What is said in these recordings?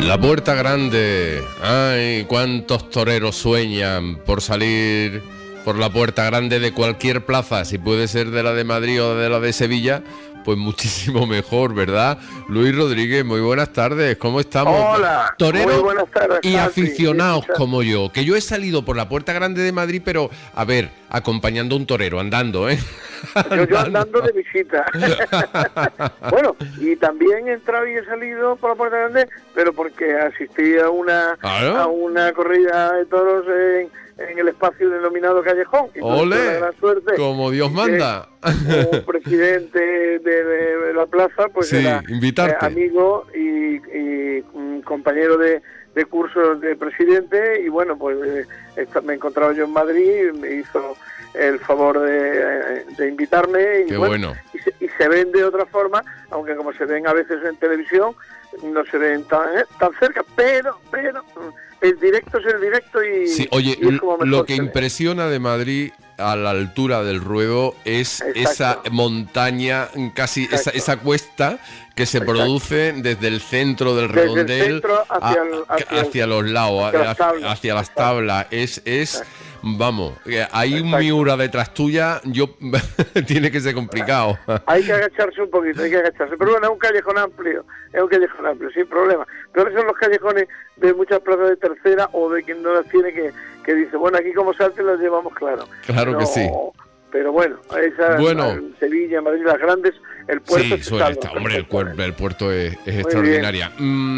La Puerta Grande. Ay, cuántos toreros sueñan por salir por la Puerta Grande de cualquier plaza, si puede ser de la de Madrid o de la de Sevilla, pues muchísimo mejor, ¿verdad? Luis Rodríguez, muy buenas tardes, ¿cómo estamos? Hola, toreros muy buenas tardes, y Santi. aficionados como yo, que yo he salido por la Puerta Grande de Madrid, pero, a ver, acompañando a un torero, andando, ¿eh? Yo andando de visita. Bueno, y también he entrado y he salido por la Puerta Grande, pero porque asistí a una corrida de toros en el espacio denominado Callejón. Y ¡Ole! la gran suerte, Como Dios manda. Un presidente de la plaza, pues sí, era amigo y un compañero de cursos de presidente, y bueno, pues me encontraba yo en Madrid y me hizo el favor de invitarme. Y, bueno. Y se ven de otra forma, aunque como se ven a veces en televisión, no se ven tan cerca, pero el directo es el directo y... Sí, oye, y es como lo que impresiona de Madrid a la altura del Ruedo es esa montaña, casi esa cuesta que se produce desde el centro del redondel hacia los lados, hacia las tablas. Es vamos, hay un Miura detrás tuya, tiene que ser complicado. Hay que agacharse un poquito, pero bueno, es un callejón amplio, sin problema. Pero esos son los callejones de muchas plazas de tercera o de quien no las tiene, que dice, bueno, aquí como salte las llevamos claro. Claro que sí. Pero bueno, en Sevilla, en Madrid, las grandes, el puerto... Sí, suele estar. Hombre, el puerto es extraordinaria.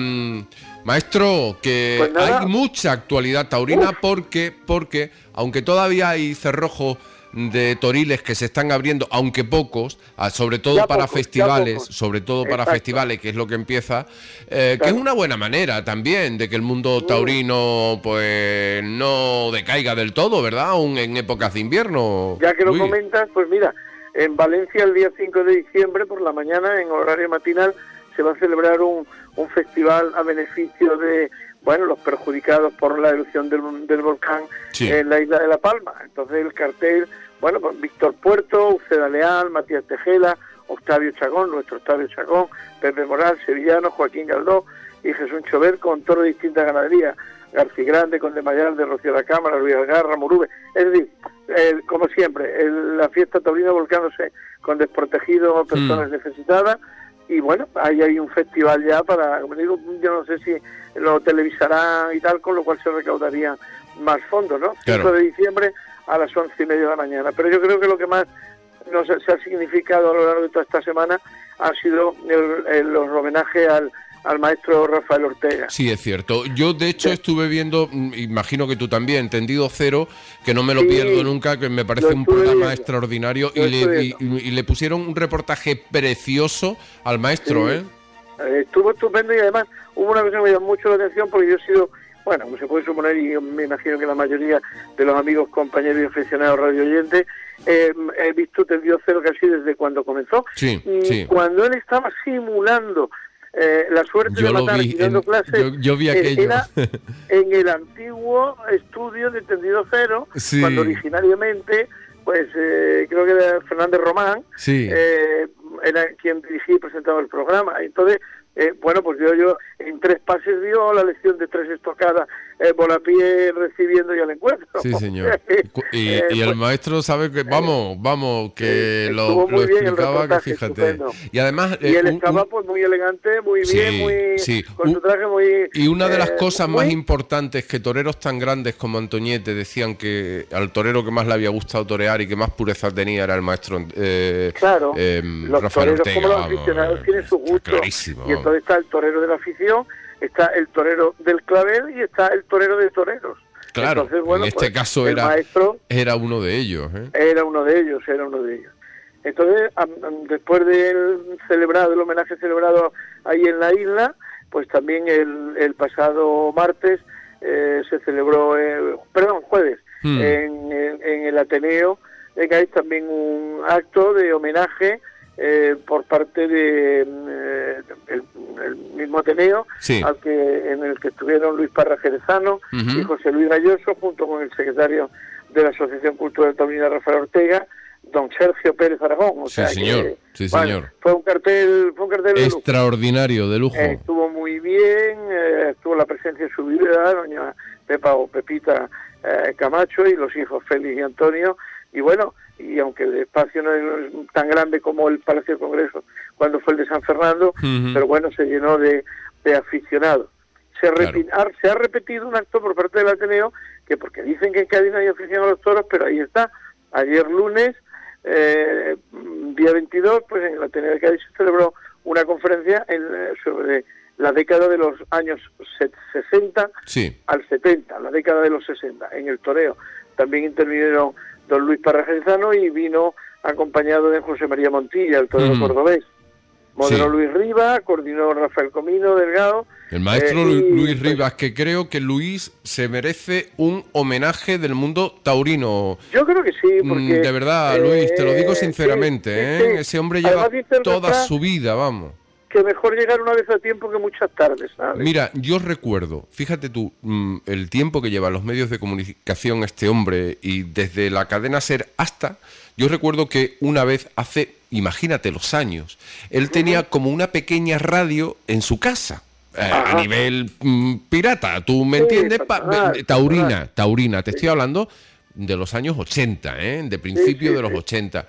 Maestro, que pues hay mucha actualidad taurina porque aunque todavía hay cerrojos de toriles que se están abriendo, aunque pocos, sobre todo para festivales, que es lo que empieza, que es una buena manera también de que el mundo taurino pues no decaiga del todo, ¿verdad? Aún en épocas de invierno. Ya que lo comentas, pues mira, en Valencia el día 5 de diciembre por la mañana, en horario matinal, se va a celebrar un festival a beneficio de los perjudicados por la erupción del volcán en la isla de La Palma. Entonces el cartel, pues Víctor Puerto, Uceda Leal, Matías Tejela, Octavio Chagón, nuestro Octavio Chagón, Pepe Moral, Sevillano, Joaquín Galdó y Jesús Chover, con toros de distintas ganaderías, García Grande, Conde Mayar, de Rocío de la Cámara, Luis Algarra, Murube. Es decir, como siempre, la fiesta taurina volcándose con desprotegidos o personas necesitadas. Y bueno, ahí hay un festival ya para, como digo, yo no sé si lo televisarán y tal, con lo cual se recaudaría más fondos, ¿no? Claro. 5 de diciembre a las 11:30 de la mañana. Pero yo creo que lo que más se ha significado a lo largo de toda esta semana ha sido los homenajes al maestro Rafael Ortega. Sí, es cierto. Yo, de hecho, estuve viendo, imagino que tú también, Tendido Cero, que no me lo pierdo nunca, que me parece un programa extraordinario, y le pusieron un reportaje precioso al maestro, sí. Estuvo estupendo, y además hubo una cosa que me llamó mucho la atención, porque yo he sido, como se puede suponer, y yo me imagino que la mayoría de los amigos, compañeros y aficionados radio oyentes, he visto Tendido Cero casi desde cuando comenzó. Cuando él estaba simulando la suerte de matar dando clases, yo vi aquello. Era en el antiguo estudio de Tendido Cero, cuando originariamente, creo que era Fernández Román, era quien dirigía y presentaba el programa. Entonces, pues yo en 3 pases dio la lección de 3 estocadas, Volapié recibiendo y al encuentro. Sí, señor. Y el maestro sabe que, que lo explicaba, que fíjate. Estupendo. Y además... y él estaba pues muy elegante, muy bien, con su traje muy... Y una de las cosas más importantes, que toreros tan grandes como Antoñete decían que al torero que más le había gustado torear y que más pureza tenía era el maestro los Rafael toreros, Ortega, como los aficionados, tienen su gusto. Clarísimo. Y entonces está el torero de la afición, está el torero del clavel y está el torero de toreros. Claro, entonces, en este caso era uno de ellos. Era uno de ellos. Entonces, después del homenaje celebrado ahí en la isla, pues también el pasado martes se celebró, jueves, en el Ateneo de Cádiz, también un acto de homenaje por parte de el mismo Ateneo, en el que estuvieron Luis Parra Jerezano y José Luis Galloso, junto con el secretario de la Asociación Cultural Taurina Rafael Ortega, don Sergio Pérez Aragón. Sí, señor. Fue un cartel extraordinario, de lujo. Estuvo muy muy bien, tuvo la presencia de su viuda, doña Pepa o Pepita Camacho, y los hijos Félix y Antonio, y bueno, y aunque el espacio no es tan grande como el Palacio de Congreso cuando fue el de San Fernando, pero bueno, se llenó de aficionados. Se ha repetido un acto por parte del Ateneo, que porque dicen que en Cádiz no hay afición a los toros, pero ahí está. Ayer lunes, día 22, pues en el Ateneo de Cádiz se celebró una conferencia sobre la década de los años 60 al 70, la década de los 60, en el toreo. También intervinieron don Luis Parragenzano y vino acompañado de José María Montilla, el torero cordobés. Moderó Luis Rivas, coordinó Rafael Comino Delgado. El maestro Luis Rivas, que creo que Luis se merece un homenaje del mundo taurino. Yo creo que sí, porque... De verdad, Luis, te lo digo sinceramente, sí. Ese hombre lleva toda su vida, vamos. Que mejor llegar una vez a tiempo que muchas tardes, ¿sabes? Mira, yo recuerdo, fíjate tú, el tiempo que lleva los medios de comunicación este hombre, y desde la cadena SER hasta... Yo recuerdo que una vez hace, imagínate los años, él tenía como una pequeña radio en su casa, a nivel pirata, ¿tú me entiendes? Taurina, te estoy hablando de los años 80, de principio de los 80.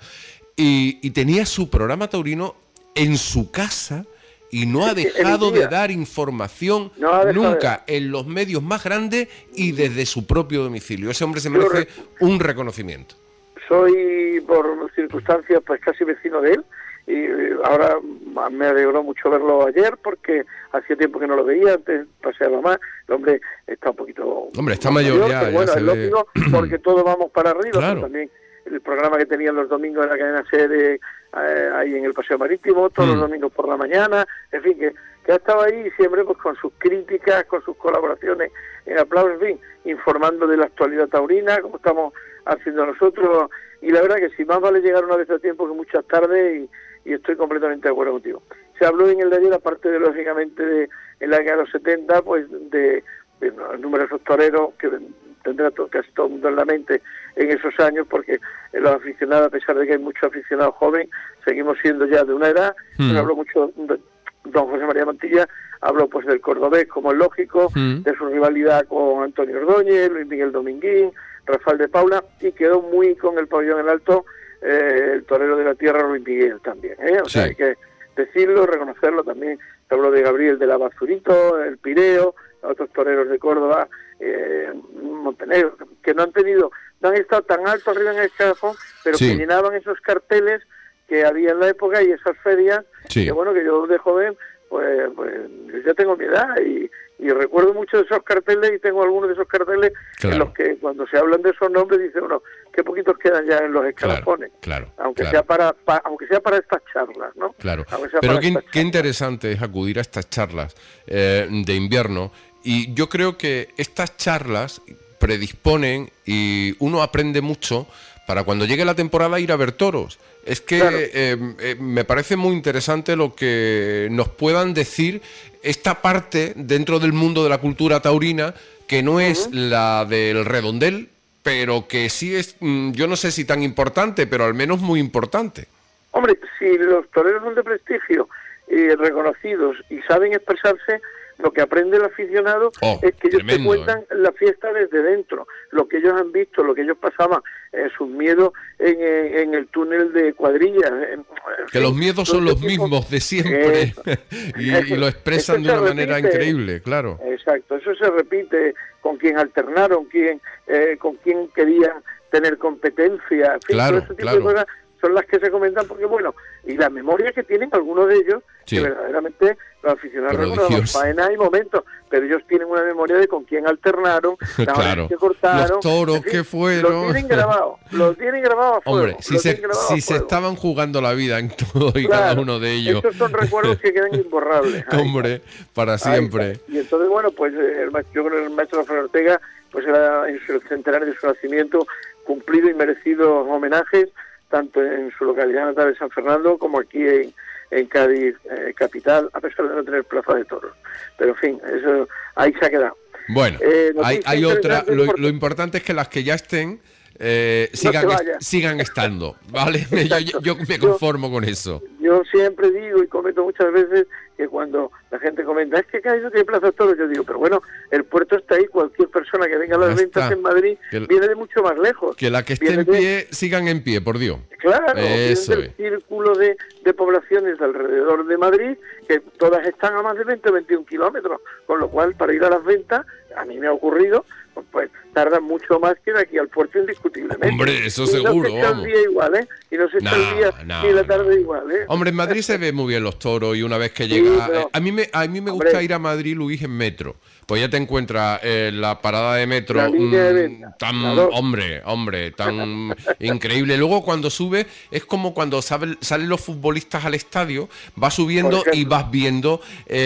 Y tenía su programa taurino en su casa y no ha dejado de dar información nunca en los medios más grandes y desde su propio domicilio. Ese hombre se merece un reconocimiento. Soy, por circunstancias, pues casi vecino de él, y ahora me alegró mucho verlo ayer, porque hacía tiempo que no lo veía, antes paseaba más. El hombre está un poquito... Hombre, está mayor ya, bueno, ya es lógico, porque todos vamos para arriba, claro. Pero también el programa que tenían los domingos en la cadena SER, ahí en el Paseo Marítimo, todos los domingos por la mañana, en fin, que ha estado ahí siempre pues con sus críticas, con sus colaboraciones en aplausos, en fin, informando de la actualidad taurina, como estamos haciendo nosotros, y la verdad que sí, más vale llegar una vez a tiempo que muchas tardes, y estoy completamente de acuerdo contigo. Se habló en el de ayer, aparte de lógicamente en la década de los 70, pues de numerosos toreros que tendrá casi todo el mundo en la mente en esos años, porque los aficionados, a pesar de que hay muchos aficionados jóvenes, seguimos siendo ya de una edad. Se habló mucho don José María Montilla, habló pues del cordobés, como es lógico, de su rivalidad con Antonio Ordóñez, Luis Miguel Dominguín, Rafael de Paula, y quedó muy con el pabellón en alto el torero de la tierra Luis Miguel también, O sea, hay que decirlo, reconocerlo también. Se habló de Gabriel de la Bazurito, el Pireo, otros toreros de Córdoba, Montenegro, que no han estado tan alto arriba en el escalafón, pero que llenaban esos carteles que había en la época y esas ferias, que bueno, que yo de joven, pues ya tengo mi edad y recuerdo mucho de esos carteles, y tengo algunos de esos carteles en los que cuando se hablan de esos nombres dice uno, qué poquitos quedan ya en los escalafones, aunque sea para estas charlas, ¿no? Claro, pero qué interesante es acudir a estas charlas de invierno, y yo creo que estas charlas predisponen y uno aprende mucho para cuando llegue la temporada ir a ver toros. Es que me parece muy interesante lo que nos puedan decir esta parte dentro del mundo de la cultura taurina, que no es la del redondel, pero que sí es, yo no sé si tan importante, pero al menos muy importante. Hombre, si los toreros son de prestigio, reconocidos y saben expresarse, lo que aprende el aficionado es que ellos te cuentan la fiesta desde dentro, lo que ellos han visto, lo que ellos pasaban, sus miedos en el túnel de cuadrillas. Que los miedos son los mismos de siempre y lo expresan de una manera increíble, claro. Exacto, eso se repite con quien alternaron, con quien querían tener competencia, en fin, todo ese tipo de cosas son las que se comentan, porque bueno, y la memoria que tienen algunos de ellos, que verdaderamente los aficionados recuerdan faenas y momentos, pero ellos tienen una memoria de con quién alternaron, las que cortaron, los toros, en fin, que fueron. Los tienen grabados a fuego. Hombre, si se estaban jugando la vida en todo y cada uno de ellos. Esos son recuerdos que quedan imborrables. Hombre, para siempre. Y entonces, bueno, pues yo creo que el maestro Rafael Ortega, pues era en el centenario de su nacimiento, cumplido y merecidos homenajes, tanto en su localidad natal de San Fernando como aquí en Cádiz capital, a pesar de no tener plaza de toros. Pero en fin, eso ahí se ha quedado. Bueno, hay otra. Lo importante es que las que ya estén sigan estando, ¿vale? Yo me conformo con eso. Yo siempre digo y comento muchas veces que cuando la gente comenta, es que Cádiz no tiene Plaza de Toros, yo digo, pero bueno, el puerto está ahí, cualquier persona que venga a las ventas en Madrid viene de mucho más lejos. Que la que esté en pie, sigan en pie, por Dios. Claro, eso es el círculo de poblaciones alrededor de Madrid, que todas están a más de 20 o 21 kilómetros, con lo cual para ir a las ventas, a mí me ha ocurrido, pues tardan mucho más que de aquí al puerto indiscutiblemente. Hombre, eso seguro, no se está el día igual, ¿eh? Y no se está el día ni la tarde igual, ¿eh? Hombre, en Madrid se ve muy bien los toros y una vez que llega... Pero, a mí me gusta ir a Madrid, Luis, en metro. Pues ya te encuentras la parada de metro tan increíble. Luego cuando sube es como cuando salen los futbolistas al estadio, vas subiendo y vas viendo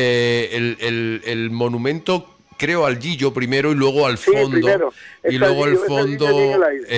el monumento, creo, al Gillo primero y luego al fondo, y luego al fondo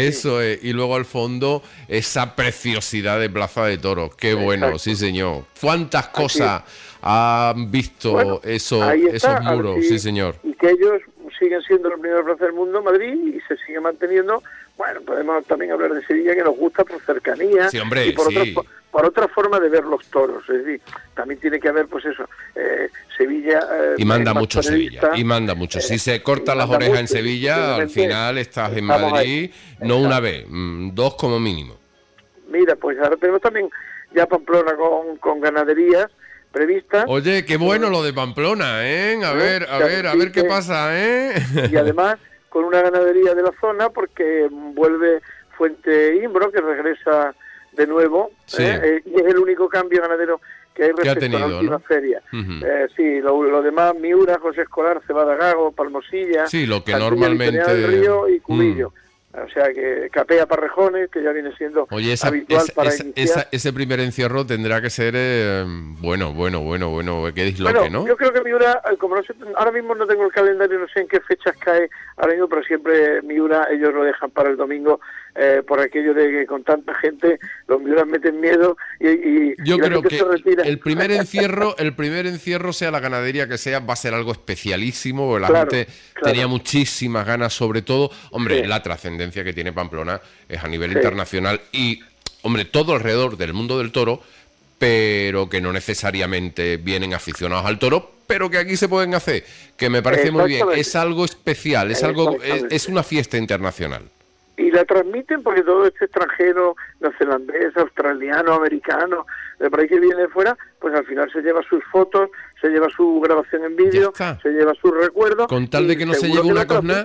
y luego al fondo esa preciosidad de Plaza de Toros. Qué bueno. Exacto. Sí señor, cuántas cosas han visto esos muros. Sí señor, y que ellos siguen siendo la primera plaza del mundo, Madrid, y se sigue manteniendo. Bueno, podemos también hablar de Sevilla, que nos gusta por cercanía, sí, hombre, y por otra forma de ver los toros. Es decir, también tiene que haber, pues eso, Sevilla... y manda mucho Sevilla, y manda mucho. Si se cortan las orejas en Sevilla, al final estás en Madrid, no una vez, dos como mínimo. Mira, pues ahora tenemos también ya Pamplona con ganaderías previstas. Oye, qué bueno lo de Pamplona, ¿eh? A ver qué pasa, ¿eh? Y además con una ganadería de la zona, porque vuelve Fuente Imbro, que regresa de nuevo, y es el único cambio ganadero que hay respecto a la última feria. Sí, lo demás, Miura, José Escolar, Cebada Gago, Palmosilla, sí, lo que normalmente... del Río y Cubillo. O sea, que Capea Parrejones, que ya viene siendo habitual para iniciar. Ese primer encierro tendrá que ser bueno, que disloque, ¿no? Yo creo que Miura, como no sé, ahora mismo no tengo el calendario, no sé en qué fechas cae ahora mismo, pero siempre Miura, ellos lo dejan para el domingo, por aquello de que con tanta gente los Miuras meten miedo y yo creo que el primer encierro, sea la ganadería que sea, va a ser algo especialísimo, porque la gente tenía muchísimas ganas, sobre todo, hombre, la trascendencia que tiene Pamplona es a nivel internacional y, hombre, todo alrededor del mundo del toro, pero que no necesariamente vienen aficionados al toro, pero que aquí se pueden hacer, que me parece muy bien. Es algo especial, es una fiesta internacional. Y la transmiten porque todo este extranjero, neozelandés, australiano, americano, de por ahí que viene de fuera, pues al final se lleva sus fotos, se lleva su grabación en vídeo, se lleva sus recuerdos. Con tal de que no se lleve una cosna,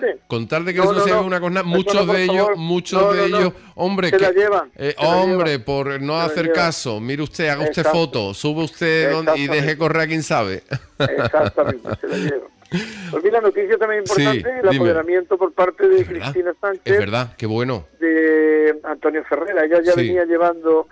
muchos de ellos, hombre, la llevan, por no hacer caso, mire usted, haga usted fotos, sube usted y deje correr a quien sabe. Exactamente, se la llevan. Pues mira, noticia también importante, el apoderamiento por parte de Cristina Sánchez. Es verdad, qué bueno. De Antonio Ferrera, ella ya venía llevando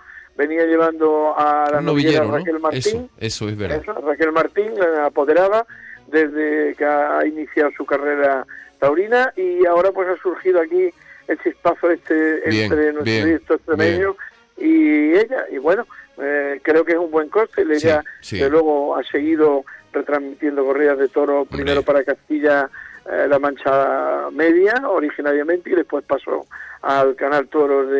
a la novillera Raquel Martín. Eso es verdad. Raquel Martín, la apoderada desde que ha iniciado su carrera taurina, y ahora pues ha surgido aquí el chispazo entre nuestro directo extremeño y ella, y bueno, creo que es un buen corte. Ella que luego ha seguido retransmitiendo corridas de toro, primero para Castilla-La Mancha Media originariamente, y después pasó al canal Toros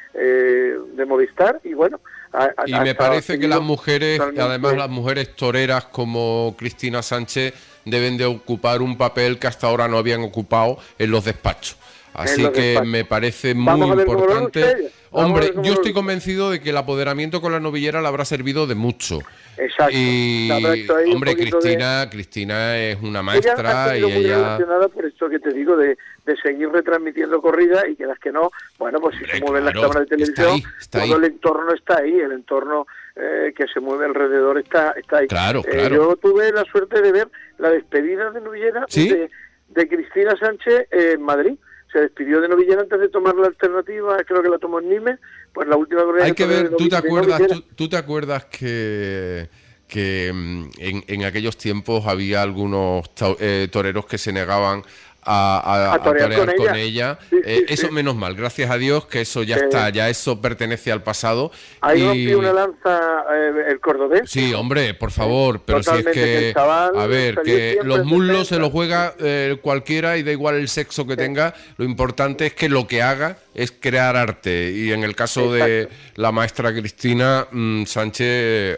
de Movistar, y bueno, y me parece que las mujeres, además las mujeres toreras como Cristina Sánchez, deben de ocupar un papel que hasta ahora no habían ocupado en los despachos. Así que me parece muy importante. Hombre, yo estoy convencido de que el apoderamiento con la novillera le habrá servido de mucho. Exacto. Y, hombre, Cristina es una maestra, y ella... relacionada por esto que te digo, de seguir retransmitiendo corridas, y que las que no, bueno, pues si se mueven las cámaras de televisión, todo el entorno está ahí, el entorno que se mueve alrededor está ahí. Claro. Yo tuve la suerte de ver la despedida de novillera de Cristina Sánchez en Madrid. Se despidió de novillera antes de tomar la alternativa, creo que la tomó en Nimes, pues la última corrida. Hay que ver, ¿tú te acuerdas que en aquellos tiempos había algunos toreros que se negaban a torear con ella. Sí, eso menos mal, gracias a Dios que eso ya está, ya eso pertenece al pasado. Ahí rompió una lanza el cordobés. Sí, hombre, por favor, pero si es que, a ver, que los muslos se los juega cualquiera y da igual el sexo que tenga, lo importante es que lo que haga es crear arte, y en el caso de la maestra Cristina Sánchez,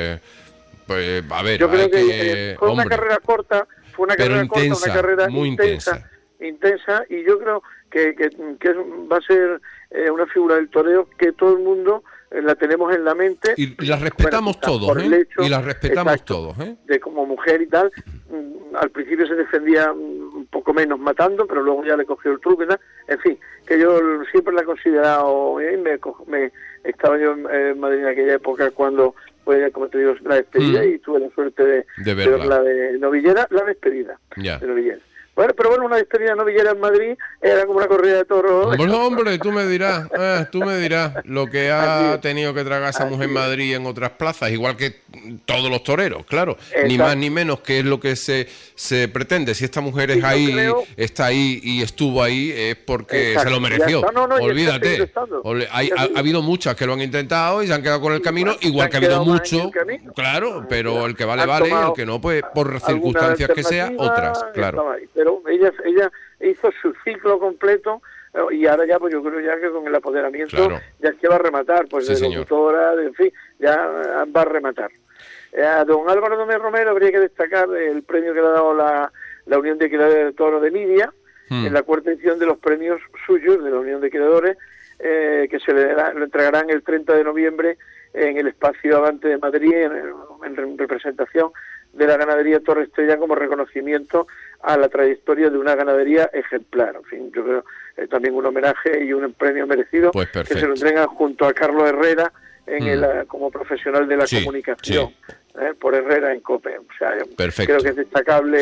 pues a ver, yo creo que fue una carrera corta, una carrera muy intensa, y yo creo que va a ser una figura del toreo que todo el mundo la tenemos en la mente. Y la respetamos todos, ¿eh? Y la respetamos todos, ¿eh? De como mujer y tal, al principio se defendía un poco menos matando, pero luego ya le cogió el truco y tal. En fin, que yo siempre la he considerado, estaba yo en Madrid en aquella época cuando fue, como te digo, la despedida, y tuve la suerte de verla de novillera, la despedida de novillera. Bueno, pero bueno, una despedida novillera en Madrid era como una corrida de toros. Bueno, hombre, tú me dirás lo que ha tenido que tragar esa mujer en Madrid y en otras plazas, igual que todos los toreros, claro. Exacto. Ni más ni menos, que es lo que se pretende. Si esta mujer es está ahí y estuvo ahí, es porque se lo mereció. Olvídate. Ha habido muchas que lo han intentado y se han quedado con el camino, igual que ha habido muchos, claro, pero el que vale, el que no, pues por circunstancias que sea, otras, claro. Pero ella hizo su ciclo completo, y ahora ya, pues yo creo ya que con el apoderamiento ya es que va a rematar, pues sí, de locutora, en fin, ya va a rematar. A don Álvaro Domínguez Romero habría que destacar el premio que le ha dado la Unión de Criadores de Toros de Lidia, en la cuarta edición de los premios suyos de la Unión de Criadores, que lo entregarán el 30 de noviembre en el Espacio Avante de Madrid, en representación de la ganadería Torre Estrella, como reconocimiento a la trayectoria de una ganadería ejemplar. En fin, yo creo también un homenaje y un premio merecido, pues que se lo entregan junto a Carlos Herrera como profesional de la comunicación, por Herrera en COPE. O sea, creo que es destacable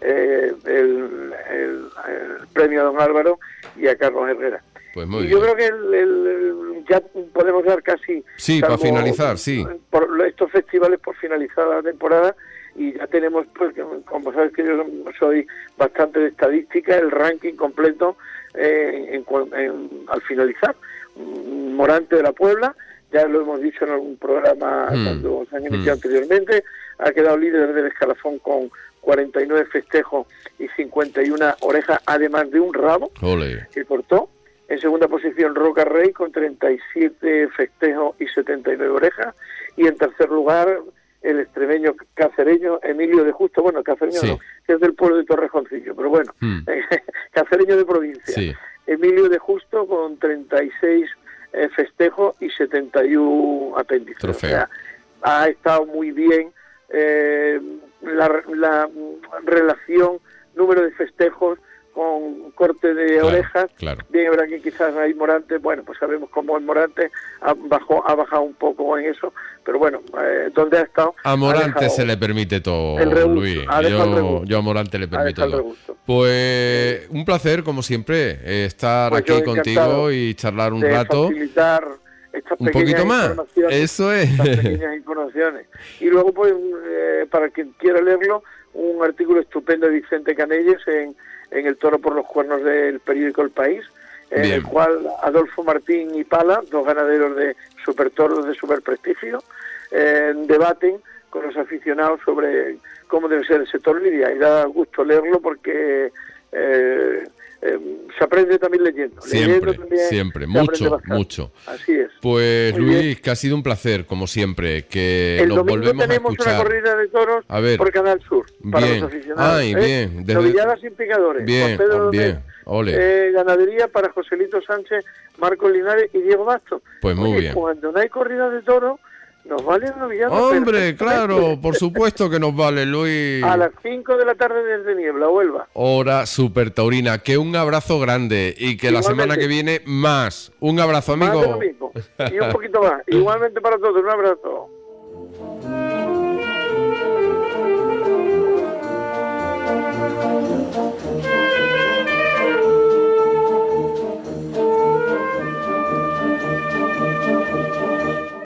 el premio a don Álvaro y a Carlos Herrera. Pues muy bien. Yo creo que ya podemos dar casi... Sí, para finalizar, por estos festivales, por finalizar la temporada, y ya tenemos, pues, como sabes que yo soy bastante de estadística, el ranking completo al finalizar. Morante de la Puebla, ya lo hemos dicho en algún programa cuando se han iniciado anteriormente, ha quedado líder del escalafón con 49 festejos y 51 orejas, además de un rabo que cortó. En segunda posición, Roca Rey, con 37 festejos y 79 orejas. Y en tercer lugar, el extremeño cacereño Emilio de Justo, cacereño no, que es del pueblo de Torrejoncillo, pero bueno, cacereño de provincia. Emilio de Justo, con 36 festejos y 71 apéndices. Trofeo. O sea, ha estado muy bien la relación, número de festejos con corte de orejas. Bien, ahora que quizás hay Morante, bueno, pues sabemos cómo el Morante ha bajado un poco en eso, pero bueno, donde ha estado... A Morante se le permite todo, Luis. Yo a Morante le permito todo. Pues un placer, como siempre, estar aquí contigo y charlar un rato. Un poquito más, eso es. Estas pequeñas informaciones. Y luego, pues, para quien quiera leerlo, un artículo estupendo de Vicente Canelles en El Toro por los Cuernos del periódico El País, en el cual Adolfo Martín y Pala, dos ganaderos de supertoros de super prestigio, debaten con los aficionados sobre cómo debe ser ese toro lidia, y da gusto leerlo porque se aprende también leyendo. Siempre, mucho. Así es. Pues muy Luis, bien. Que ha sido un placer, como siempre, que nos volvemos a escuchar. El domingo tenemos una corrida de toros por Canal Sur, para los aficionados. Bien. Novilladas sin picadores. Bien. Ganadería para Joselito Sánchez, Marcos Linares y Diego Basto. Pues muy bien. Cuando no hay corrida de toros, nos vale el novillado. Hombre, claro, por supuesto que nos vale, Luis. A las 5 de la tarde desde Niebla, Huelva. Hora super taurina. Que un abrazo grande y que la semana que viene más. Un abrazo, amigo. Más de lo mismo. Y un poquito más. Igualmente para todos, un abrazo.